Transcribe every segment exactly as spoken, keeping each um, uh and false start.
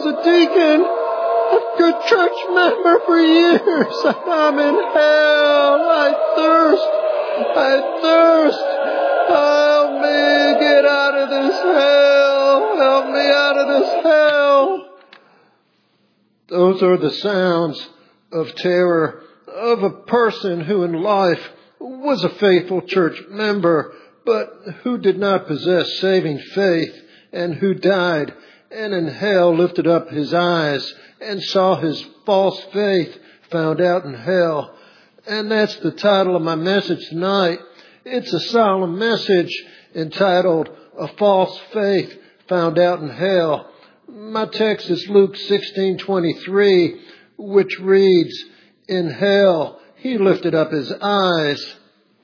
was a deacon, a good church member for years. I'm in hell. I thirst. I thirst. Help me get out of this hell. Help me out of this hell. Those are the sounds of terror of a person who in life was a faithful church member, but who did not possess saving faith, and who died and in hell lifted up his eyes and saw his false faith found out in hell. And that's the title of my message tonight. It's a solemn message entitled, A False Faith Found Out in Hell. My text is Luke sixteen twenty-three, which reads, in hell he lifted up his eyes.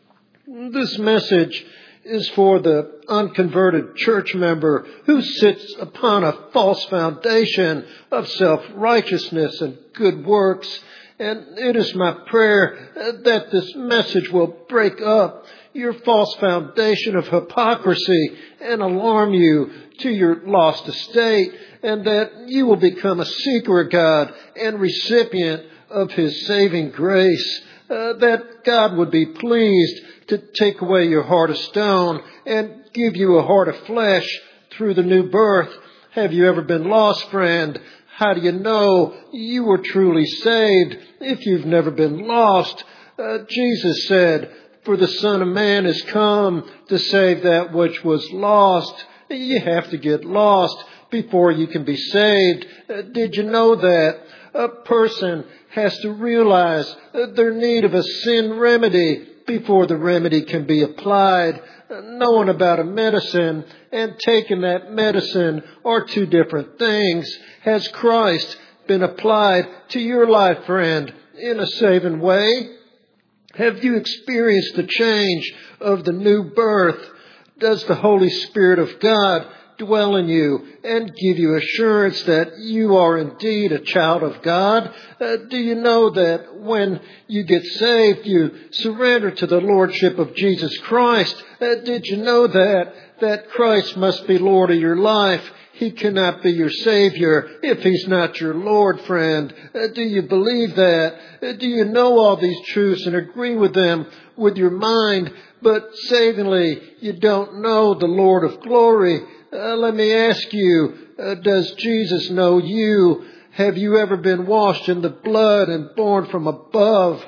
This message is for the unconverted church member who sits upon a false foundation of self-righteousness and good works. And it is my prayer that this message will break up your false foundation of hypocrisy and alarm you to your lost estate, and that you will become a seeker of God and recipient of His saving grace, uh, that God would be pleased to take away your heart of stone and give you a heart of flesh through the new birth. Have you ever been lost, friend? How do you know you were truly saved if you've never been lost? Uh, Jesus said, for the Son of Man has come to save that which was lost. You have to get lost before you can be saved. Uh, did you know that? A person has to realize their need of a sin remedy before the remedy can be applied. Knowing about a medicine and taking that medicine are two different things. Has Christ been applied to your life, friend, in a saving way? Have you experienced the change of the new birth? Does the Holy Spirit of God dwell in you and give you assurance that you are indeed a child of God? Uh, do you know that when you get saved, you surrender to the Lordship of Jesus Christ? Uh, did you know that, that Christ must be Lord of your life? He cannot be your Savior if He's not your Lord, friend. Uh, do you believe that? Uh, do you know all these truths and agree with them with your mind? But savingly, you don't know the Lord of glory. Uh, let me ask you, uh, does Jesus know you? Have you ever been washed in the blood and born from above?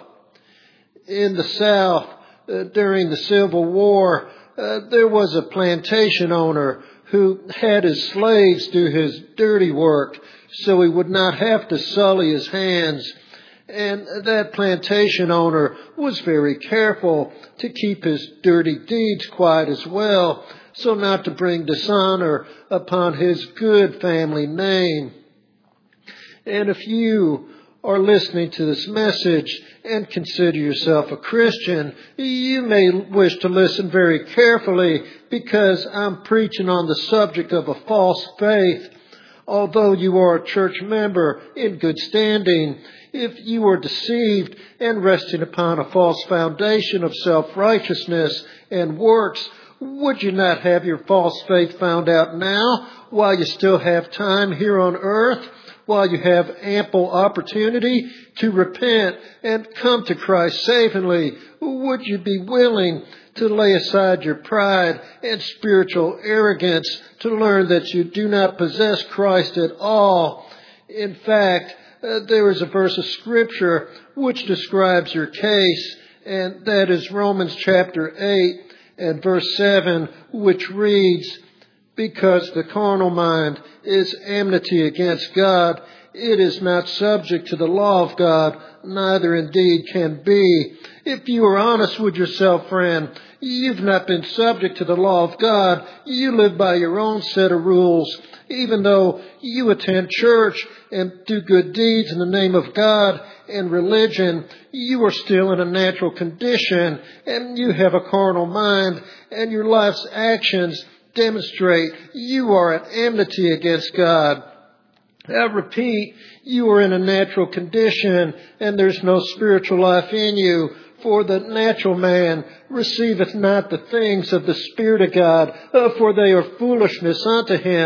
In the South, uh, during the Civil War, uh, there was a plantation owner who had his slaves do his dirty work so he would not have to sully his hands. And that plantation owner was very careful to keep his dirty deeds quiet as well, so not to bring dishonor upon his good family name. And if you are listening to this message and consider yourself a Christian, you may wish to listen very carefully, because I'm preaching on the subject of a false faith. Although you are a church member in good standing, if you are deceived and resting upon a false foundation of self-righteousness and works, would you not have your false faith found out now, while you still have time here on earth, while you have ample opportunity to repent and come to Christ savingly? Would you be willing to lay aside your pride and spiritual arrogance to learn that you do not possess Christ at all? In fact, uh, there is a verse of Scripture which describes your case, and that is Romans chapter eight and verse seven, which reads, because the carnal mind is enmity against God, it is not subject to the law of God, neither indeed can be. If you are honest with yourself, friend, you've not been subject to the law of God. You live by your own set of rules. Even though you attend church and do good deeds in the name of God and religion, you are still in a natural condition, and you have a carnal mind, and your life's actions demonstrate you are at enmity against God. I repeat, you are in a natural condition, and there's no spiritual life in you. For the natural man receiveth not the things of the Spirit of God, for they are foolishness unto him.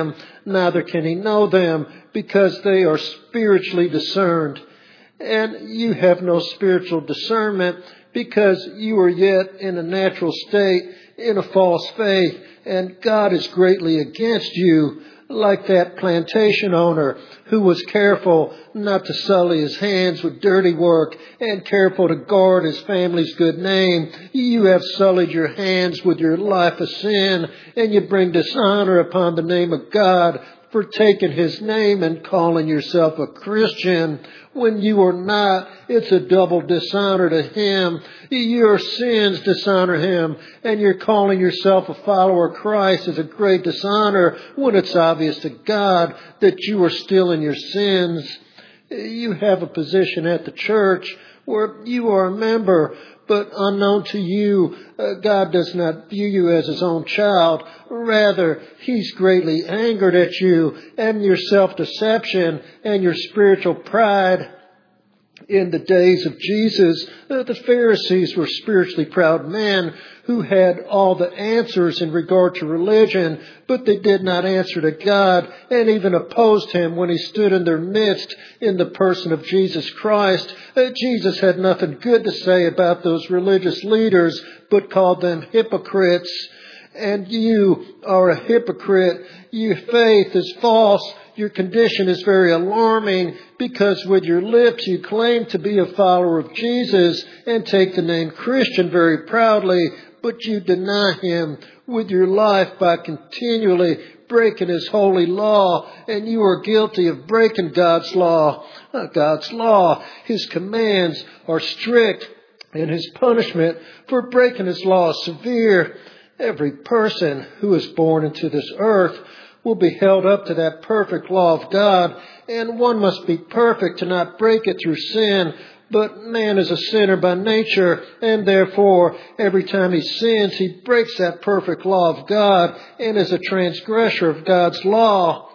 neither can he know them, because they are spiritually discerned. And you have no spiritual discernment, because you are yet in a natural state, in a false faith, and God is greatly against you, like that plantation owner who was careful not to sully his hands with dirty work and careful to guard his family's good name. You have sullied your hands with your life of sin, and you bring dishonor upon the name of God for taking his name and calling yourself a Christian when you are not. It's a double dishonor to him. Your sins dishonor him, and you're calling yourself a follower of Christ is a great dishonor when it's obvious to God that you are still in your sins. You have a position at the church where you are a member, but unknown to you, uh, God does not view you as his own child. Rather, he's greatly angered at you and your self-deception and your spiritual pride. In the days of Jesus, uh, the Pharisees were spiritually proud men who had all the answers in regard to religion, but they did not answer to God and even opposed him when he stood in their midst in the person of Jesus Christ. Uh, Jesus had nothing good to say about those religious leaders, but called them hypocrites. And you are a hypocrite. Your faith is false. Your condition is very alarming, because with your lips you claim to be a follower of Jesus and take the name Christian very proudly, but you deny him with your life by continually breaking his holy law, and you are guilty of breaking God's law. God's law, his commands are strict, and his punishment for breaking his law is severe. Every person who is born into this earth will be held up to that perfect law of God, and one must be perfect to not break it through sin. But man is a sinner by nature, and therefore every time he sins, he breaks that perfect law of God and is a transgressor of God's law.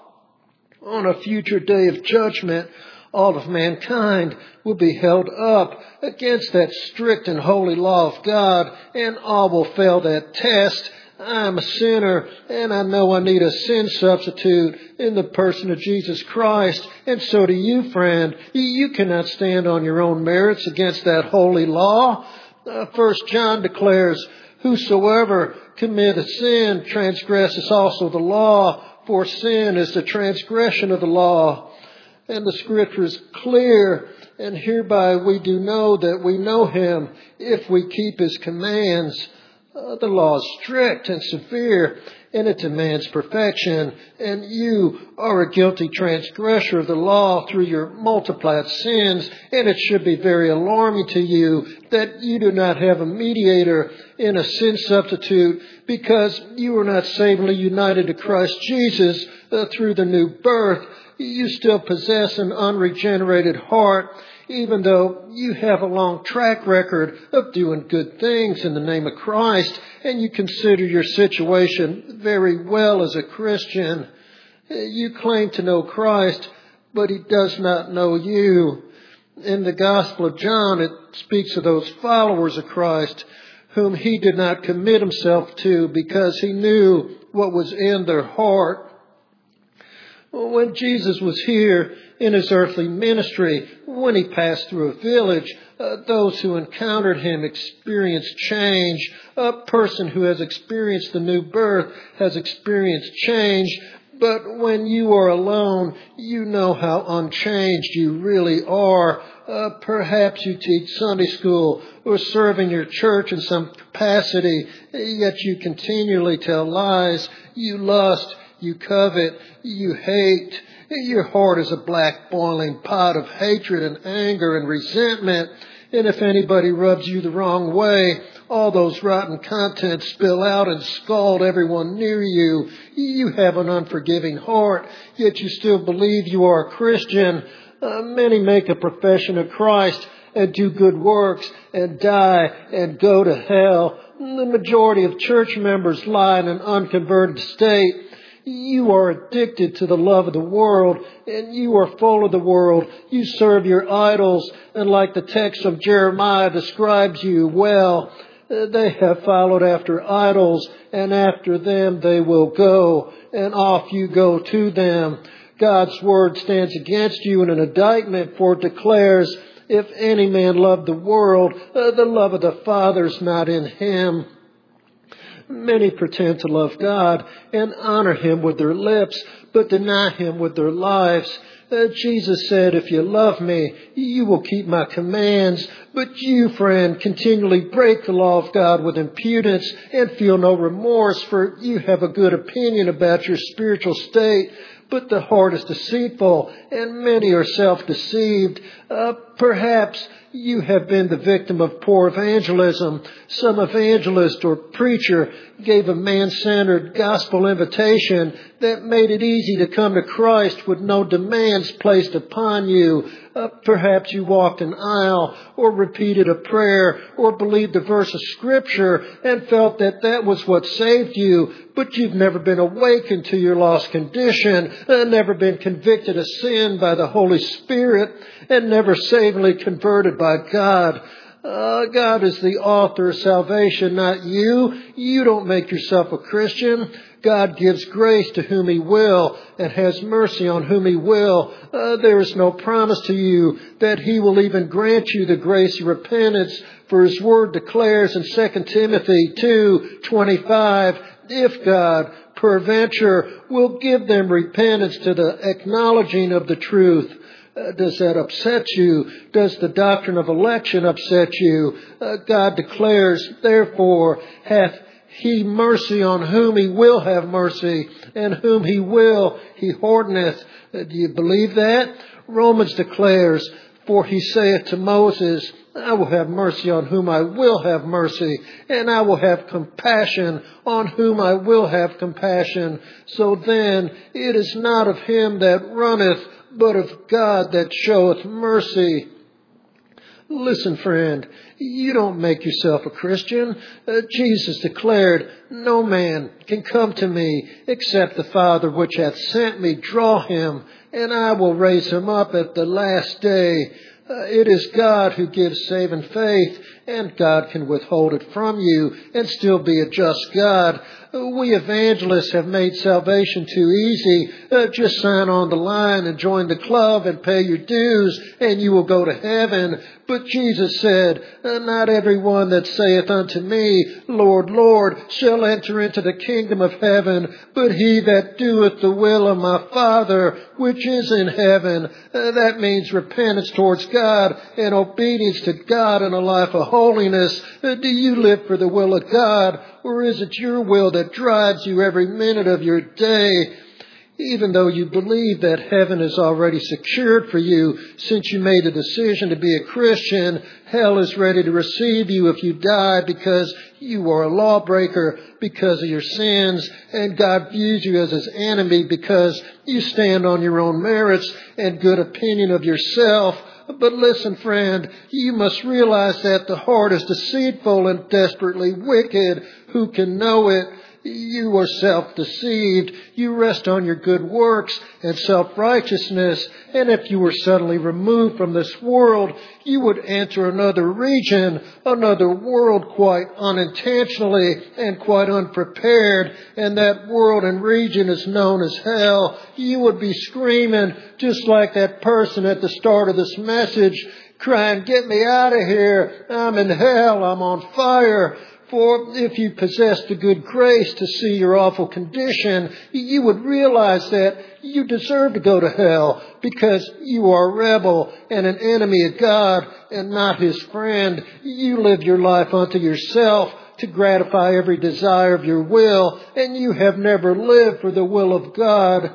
On a future day of judgment, all of mankind will be held up against that strict and holy law of God, and all will fail that test. I'm a sinner, and I know I need a sin substitute in the person of Jesus Christ. And so do you, friend. You cannot stand on your own merits against that holy law. Uh, First John declares, whosoever committeth sin transgresses also the law, for sin is the transgression of the law. And the scripture is clear, and hereby we do know that we know him if we keep his commands. Uh, the law is strict and severe, and it demands perfection, and you are a guilty transgressor of the law through your multiplied sins, and it should be very alarming to you that you do not have a mediator in a sin substitute, because you are not savingly united to Christ Jesus uh, through the new birth. You still possess an unregenerated heart, even though you have a long track record of doing good things in the name of Christ, and you consider your situation very well as a Christian. You claim to know Christ, but he does not know you. In the Gospel of John, it speaks of those followers of Christ whom he did not commit himself to because he knew what was in their heart. When Jesus was here in his earthly ministry, when he passed through a village, uh, those who encountered him experienced change. A person who has experienced the new birth has experienced change. But when you are alone, you know how unchanged you really are. Uh, perhaps you teach Sunday school or serve in your church in some capacity, yet you continually tell lies. You lust. You covet, you hate. Your heart is a black boiling pot of hatred and anger and resentment. And if anybody rubs you the wrong way, all those rotten contents spill out and scald everyone near you. You have an unforgiving heart, yet you still believe you are a Christian. Uh, many make a profession of Christ and do good works and die and go to hell. The majority of church members lie in an unconverted state. You are addicted to the love of the world, and you are full of the world. You serve your idols, and like the text of Jeremiah describes you well, They have followed after idols, and after them they will go, and off you go to them. God's word stands against you in an indictment, for it declares, if any man love the world, uh, the love of the Father is not in him. Many pretend to love God and honor him with their lips, but deny him with their lives. Uh, Jesus said, if you love me, you will keep my commands. But you, friend, continually break the law of God with impudence and feel no remorse, for you have a good opinion about your spiritual state. But the heart is deceitful, and many are self-deceived. Uh, perhaps you have been the victim of poor evangelism. Some evangelist or preacher gave a man-centered gospel invitation that made it easy to come to Christ with no demands placed upon you. Uh, perhaps you walked an aisle or repeated a prayer or believed a verse of Scripture and felt that that was what saved you, but you've never been awakened to your lost condition, uh, never been convicted of sin by the Holy Spirit, and never savingly converted by God. Uh, God is the author of salvation, not you. You don't make yourself a Christian. God gives grace to whom He will and has mercy on whom He will. Uh, there is no promise to you that He will even grant you the grace of repentance, for His word declares in Second Timothy two twenty-five, if God peradventure will give them repentance to the acknowledging of the truth. Uh, does that upset you? Does the doctrine of election upset you? Uh, God declares, therefore, hath He mercy on whom He will have mercy, and whom He will He hardeneth. Uh, do you believe that? Romans declares, for He saith to Moses, I will have mercy on whom I will have mercy, and I will have compassion on whom I will have compassion. So then it is not of him that runneth, but of God that showeth mercy. Listen, friend, you don't make yourself a Christian. Uh, Jesus declared, no man can come to me except the Father which hath sent me draw him, and I will raise him up at the last day. Uh, it is God who gives saving faith, and God can withhold it from you and still be a just God. Uh, we evangelists have made salvation too easy. Uh, just sign on the line and join the club and pay your dues, and you will go to heaven. But Jesus said, uh, not everyone that saith unto me, Lord, Lord, shall enter into the kingdom of heaven, but he that doeth the will of my Father which is in heaven. Uh, that means repentance towards God and obedience to God and a life of holiness. Uh, do you live for the will of God, or is it your will that drives you every minute of your day? Even though you believe that heaven is already secured for you since you made the decision to be a Christian, hell is ready to receive you if you die because you are a lawbreaker because of your sins, and God views you as His enemy because you stand on your own merits and good opinion of yourself. But listen, friend, you must realize that the heart is deceitful and desperately wicked. Who can know it? You are self-deceived. You rest on your good works and self-righteousness. And if you were suddenly removed from this world, you would enter another region, another world quite unintentionally and quite unprepared. And that world and region is known as hell. You would be screaming just like that person at the start of this message, crying, get me out of here. I'm in hell. I'm on fire. For if you possessed the good grace to see your awful condition, you would realize that you deserve to go to hell because you are a rebel and an enemy of God and not His friend. You live your life unto yourself to gratify every desire of your will, and you have never lived for the will of God.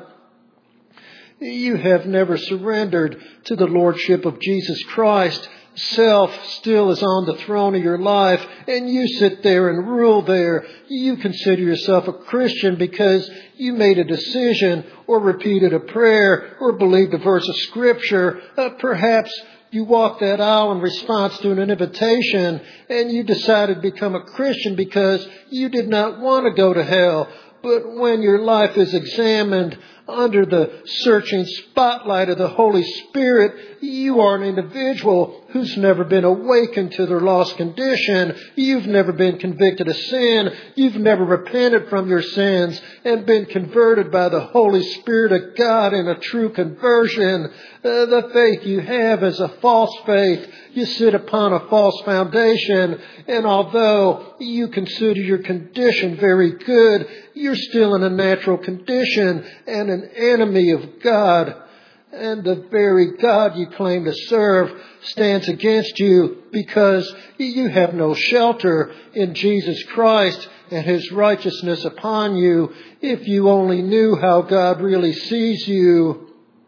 You have never surrendered to the Lordship of Jesus Christ. Self still is on the throne of your life, and you sit there and rule there. You consider yourself a Christian because you made a decision or repeated a prayer or believed a verse of Scripture. Uh, perhaps you walked that aisle in response to an invitation, and you decided to become a Christian because you did not want to go to hell. But when your life is examined under the searching spotlight of the Holy Spirit. You are an individual who's never been awakened to their lost condition. You've never been convicted of sin. You've never repented from your sins and been converted by the Holy Spirit of God in a true conversion. Uh, the faith you have is a false faith. You sit upon a false foundation, and although you consider your condition very good, you're still in a natural condition and an enemy of God. And the very God you claim to serve stands against you because you have no shelter in Jesus Christ and His righteousness upon you. If you only knew how God really sees you.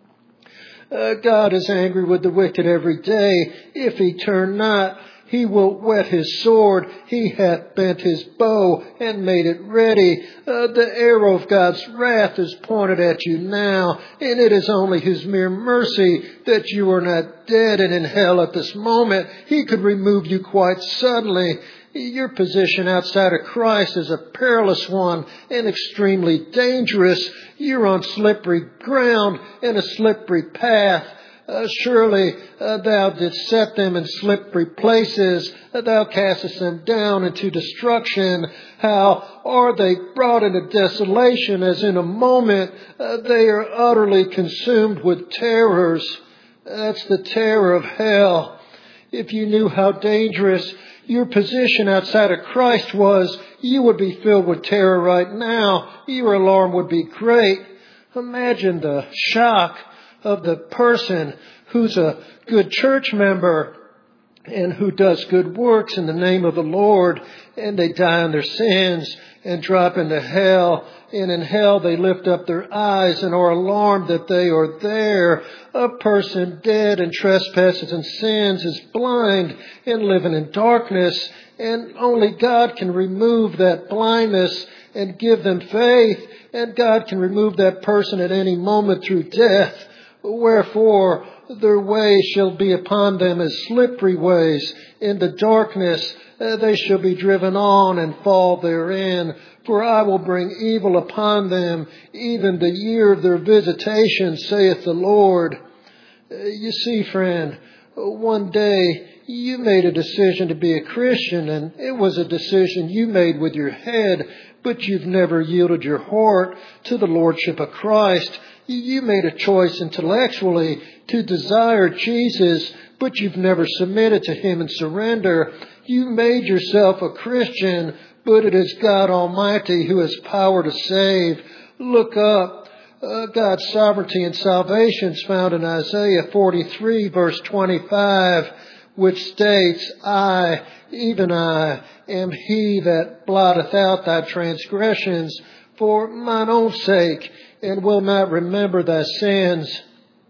Uh, God is angry with the wicked every day. If He turn not, He will whet His sword. He hath bent His bow and made it ready. Uh, the arrow of God's wrath is pointed at you now, and it is only His mere mercy that you are not dead and in hell at this moment. He could remove you quite suddenly. Your position outside of Christ is a perilous one and extremely dangerous. You're on slippery ground and a slippery path. Uh, surely uh, thou didst set them in slippery places. Uh, thou castest them down into destruction. How are they brought into desolation as in a moment uh, they are utterly consumed with terrors. That's the terror of hell. If you knew how dangerous your position outside of Christ was, you would be filled with terror right now. Your alarm would be great. Imagine the shock of the person who's a good church member and who does good works in the name of the Lord, and they die in their sins and drop into hell. And in hell they lift up their eyes and are alarmed that they are there. A person dead in trespasses and sins is blind and living in darkness, and only God can remove that blindness and give them faith, and God can remove that person at any moment through death. Wherefore their ways shall be upon them as slippery ways. In the darkness uh, they shall be driven on and fall therein. For I will bring evil upon them, even the year of their visitation, saith the Lord. Uh, you see, friend, one day you made a decision to be a Christian, and it was a decision you made with your head, but you've never yielded your heart to the Lordship of Christ. You made a choice intellectually to desire Jesus, but you've never submitted to Him in surrender. You made yourself a Christian, but it is God Almighty who has power to save. Look up. Uh, God's sovereignty and salvation is found in Isaiah forty-three, verse twenty-five, which states, I, even I, am He that blotteth out thy transgressions for mine own sake, and will not remember thy sins.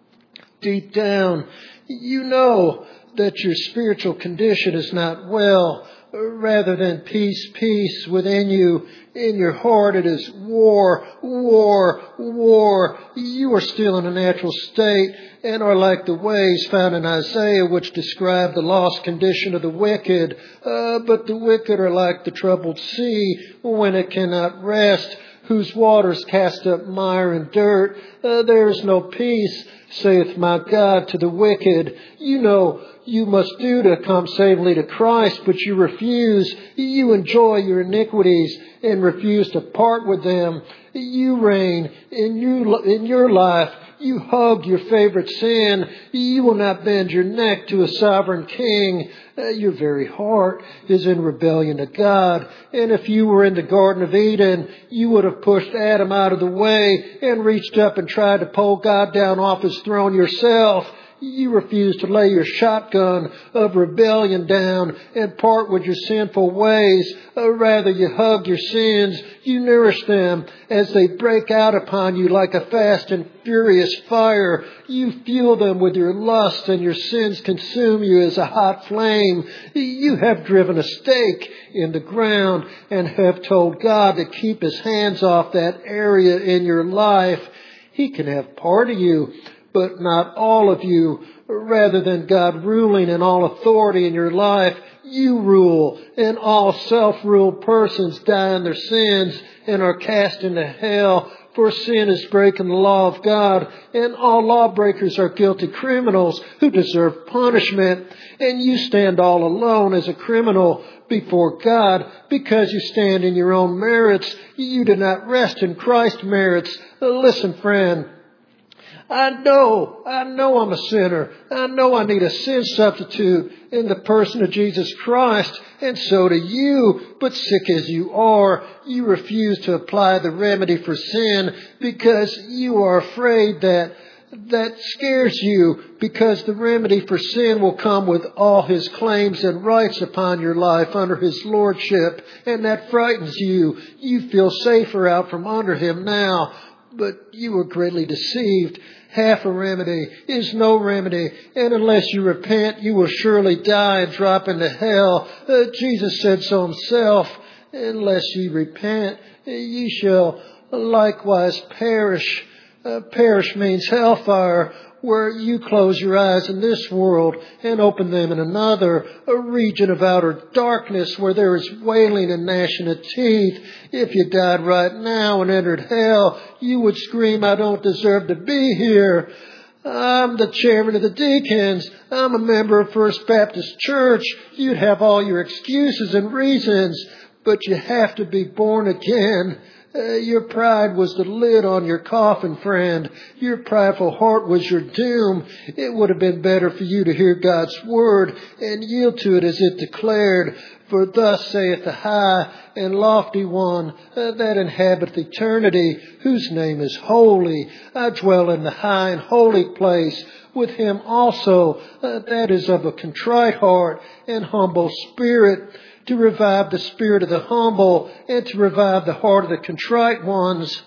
Deep down, you know that your spiritual condition is not well. Rather than peace, peace within you, in your heart it is war, war, war. You are still in a natural state and are like the ways found in Isaiah, which describe the lost condition of the wicked. Uh, but the wicked are like the troubled sea when it cannot rest, whose waters cast up mire and dirt. Uh, there is no peace, saith my God, to the wicked. You know you must do to come safely to Christ, but you refuse. You enjoy your iniquities and refuse to part with them. You reign in you in your life. You hug your favorite sin. You will not bend your neck to a sovereign king. Uh, your very heart is in rebellion to God. And if you were in the Garden of Eden, you would have pushed Adam out of the way and reached up and tried to pull God down off His throne yourself. You refuse to lay your shotgun of rebellion down and part with your sinful ways. Uh, rather, you hug your sins. You nourish them as they break out upon you like a fast and furious fire. You fuel them with your lust, and your sins consume you as a hot flame. You have driven a stake in the ground and have told God to keep His hands off that area in your life. He can have part of you, but not all of you. Rather than God ruling and all authority in your life, you rule, and all self-ruled persons die in their sins and are cast into hell. For sin is breaking the law of God, and all lawbreakers are guilty criminals who deserve punishment. And you stand all alone as a criminal before God because you stand in your own merits. You do not rest in Christ's merits. Listen, friend. I know, I know I'm a sinner. I know I need a sin substitute in the person of Jesus Christ, and so do you. But sick as you are, you refuse to apply the remedy for sin because you are afraid that that scares you, because the remedy for sin will come with all His claims and rights upon your life under His lordship, and that frightens you. You feel safer out from under Him now, but you are greatly deceived. Half a remedy is no remedy, and unless you repent, you will surely die and drop into hell. Uh, Jesus said so Himself. Unless ye repent, ye shall likewise perish. Uh, perish means hellfire, where you close your eyes in this world and open them in another, a region of outer darkness where there is wailing and gnashing of teeth. If you died right now and entered hell, you would scream, I don't deserve to be here. I'm the chairman of the deacons. I'm a member of First Baptist Church. You'd have all your excuses and reasons, but you have to be born again. Uh, your pride was the lid on your coffin, friend. Your prideful heart was your doom. It would have been better for you to hear God's word and yield to it as it declared. For thus saith the high and lofty one uh, that inhabiteth eternity, whose name is holy. I dwell in the high and holy place with him also, uh, that is of a contrite heart and humble spirit, to revive the spirit of the humble and to revive the heart of the contrite ones.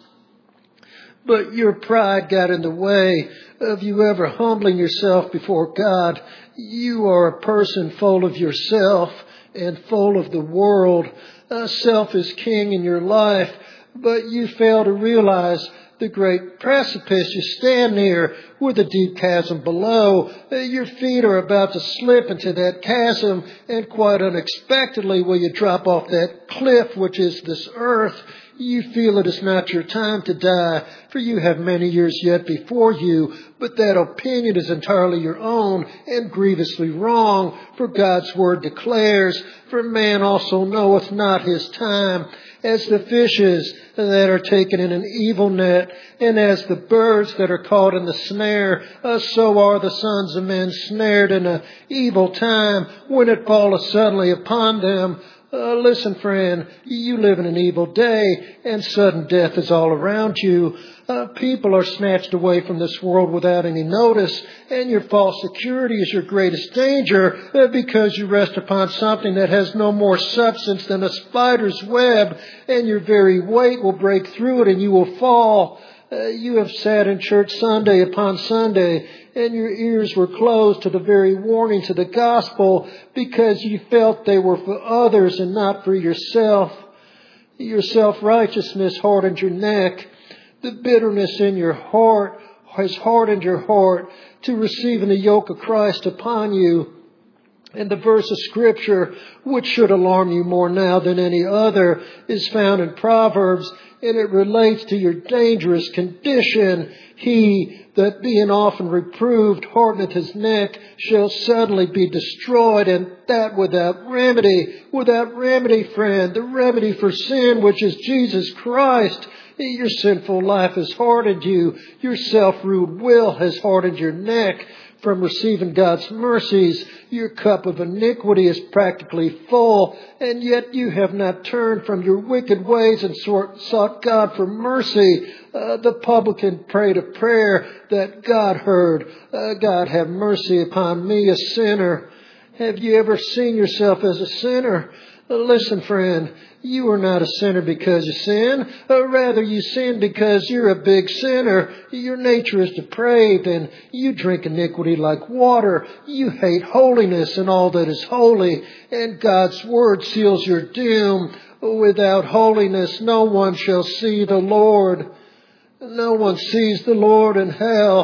But your pride got in the way of you ever humbling yourself before God. You are a person full of yourself and full of the world. Uh, self is king in your life, but you fail to realize the great precipice you stand near with the deep chasm below. Uh, your feet are about to slip into that chasm, and quite unexpectedly will you drop off that cliff which is this earth. You feel it is not your time to die, for you have many years yet before you, but that opinion is entirely your own and grievously wrong, for God's word declares, for man also knoweth not his time, as the fishes that are taken in an evil net, and as the birds that are caught in the snare, uh, so are the sons of men snared in an evil time, when it falleth suddenly upon them. Uh, listen, friend, you live in an evil day, and sudden death is all around you. Uh, people are snatched away from this world without any notice, and your false security is your greatest danger uh, because you rest upon something that has no more substance than a spider's web, and your very weight will break through it and you will fall. Uh, you have sat in church Sunday upon Sunday, and your ears were closed to the very warnings of the gospel because you felt they were for others and not for yourself. Your self-righteousness hardened your neck. The bitterness in your heart has hardened your heart to receiving the yoke of Christ upon you. And the verse of Scripture, which should alarm you more now than any other, is found in Proverbs, and it relates to your dangerous condition. He that being often reproved hardeneth his neck shall suddenly be destroyed, and that without remedy. Without remedy, friend, the remedy for sin, which is Jesus Christ. Your sinful life has hardened you. Your self-ruled will has hardened your neck from receiving God's mercies. Your cup of iniquity is practically full, and yet you have not turned from your wicked ways and sought God for mercy. Uh, the publican prayed a prayer that God heard. Uh, God, have mercy upon me, a sinner. Have you ever seen yourself as a sinner? Uh, listen, friend, you are not a sinner because you sin. Or rather, you sin because you're a big sinner. Your nature is depraved, and you drink iniquity like water. You hate holiness and all that is holy, and God's word seals your doom. Without holiness, no one shall see the Lord. No one sees the Lord in hell.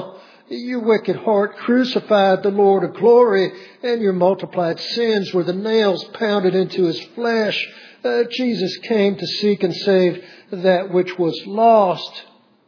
Your wicked heart crucified the Lord of glory, and your multiplied sins were the nails pounded into his flesh. Uh, Jesus came to seek and save that which was lost.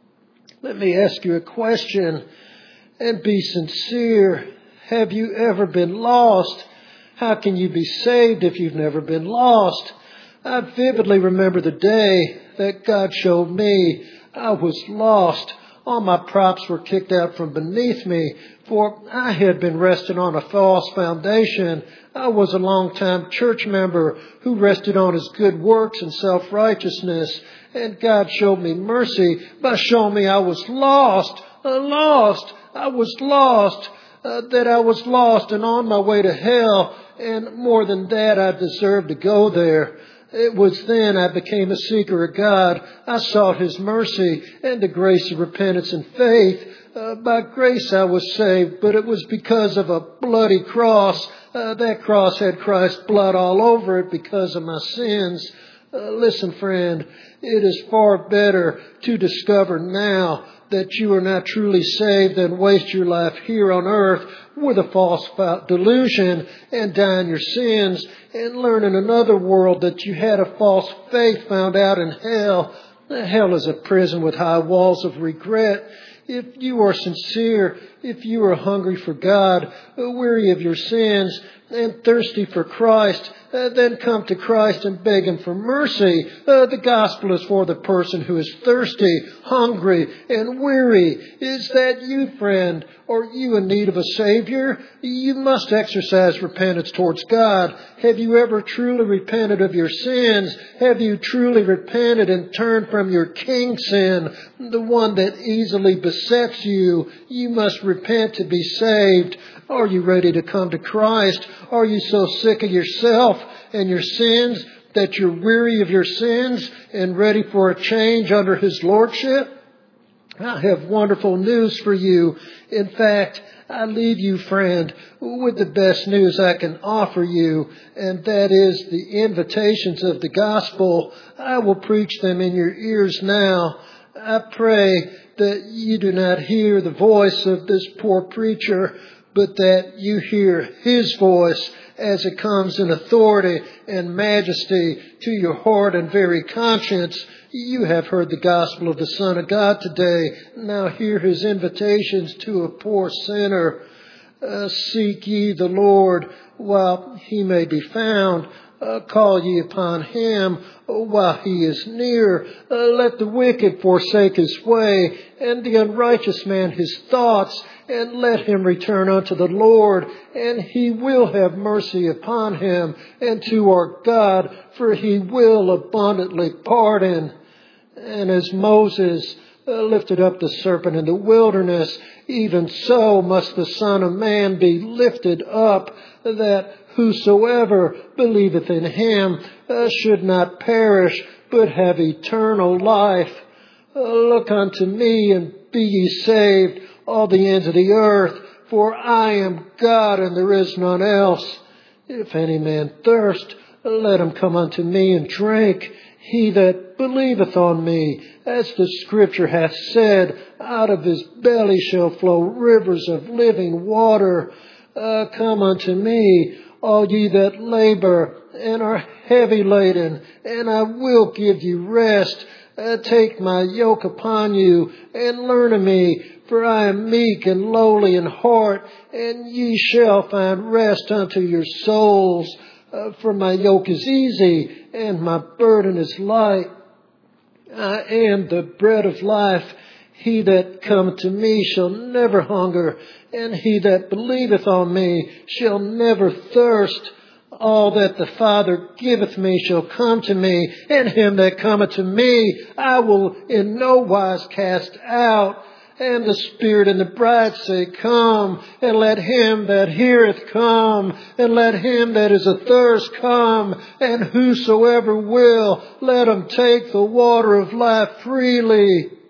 Let me ask you a question, and be sincere. Have you ever been lost? How can you be saved if you've never been lost? I vividly remember the day that God showed me I was lost. All my props were kicked out from beneath me, for I had been resting on a false foundation. I was a long-time church member who rested on his good works and self-righteousness, and God showed me mercy by showing me I was lost, uh, lost, I was lost, uh, that I was lost and on my way to hell, and more than that, I deserved to go there. It was then I became a seeker of God. I sought his mercy and the grace of repentance and faith. Uh, by grace I was saved, but it was because of a bloody cross. Uh, that cross had Christ's blood all over it because of my sins. Uh, listen, friend, it is far better to discover now that you are not truly saved than waste your life here on earth with a false delusion and die in your sins and learn in another world that you had a false faith found out in hell. Hell is a prison with high walls of regret. If you are sincere, if you are hungry for God, weary of your sins, and thirsty for Christ, uh, then come to Christ and beg him for mercy. Uh, the gospel is for the person who is thirsty, hungry, and weary. Is that you, friend? Are you in need of a Savior? You must exercise repentance towards God. Have you ever truly repented of your sins? Have you truly repented and turned from your king sin, the one that easily besets you? You must repent to be saved. Are you ready to come to Christ? Are you so sick of yourself and your sins that you're weary of your sins and ready for a change under his lordship? I have wonderful news for you. In fact, I leave you, friend, with the best news I can offer you, and that is the invitations of the gospel. I will preach them in your ears now. I pray that you do not hear the voice of this poor preacher, but that you hear his voice as it comes in authority and majesty to your heart and very conscience. You have heard the gospel of the Son of God today. Now hear his invitations to a poor sinner. Uh, seek ye the Lord while he may be found. Uh, call ye upon him while he is near. Uh, let the wicked forsake his way, and the unrighteous man his thoughts, and let him return unto the Lord, and he will have mercy upon him, and to our God, for he will abundantly pardon. And as Moses uh, lifted up the serpent in the wilderness, even so must the Son of Man be lifted up, that whosoever believeth in him uh, should not perish, but have eternal life. Uh, look unto me, and be ye saved, all the ends of the earth, for I am God, and there is none else. If any man thirst, let him come unto me and drink. He that believeth on me, as the Scripture hath said, out of his belly shall flow rivers of living water. Uh, come unto me, all ye that labor and are heavy laden, and I will give you rest. Uh, take my yoke upon you, and learn of me, for I am meek and lowly in heart, and ye shall find rest unto your souls. Uh, for my yoke is easy, and my burden is light. I am the bread of life. He that cometh to me shall never hunger, and he that believeth on me shall never thirst. All that the Father giveth me shall come to me, and him that cometh to me I will in no wise cast out. And the Spirit and the bride say, Come, and let him that heareth come, and let him that is athirst come, and whosoever will, let him take the water of life freely.